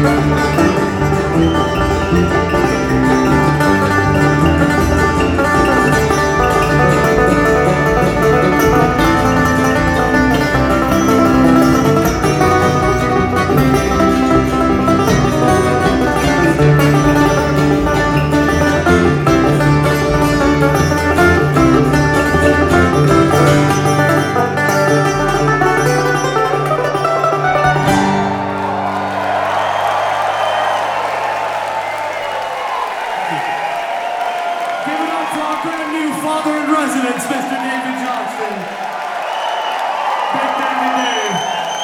Give it up to our brand new father in residence, Mr. David Johnston. Big David Dave.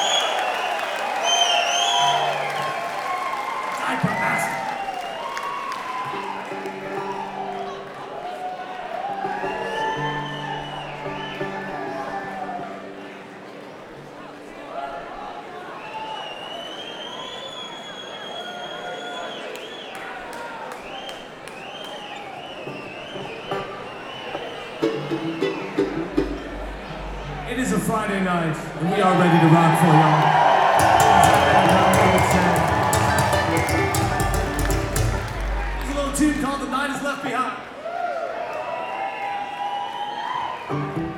Diaper master. It is a Friday night, and we are ready to rock for y'all. There's a little tune called The Night Is Left Behind.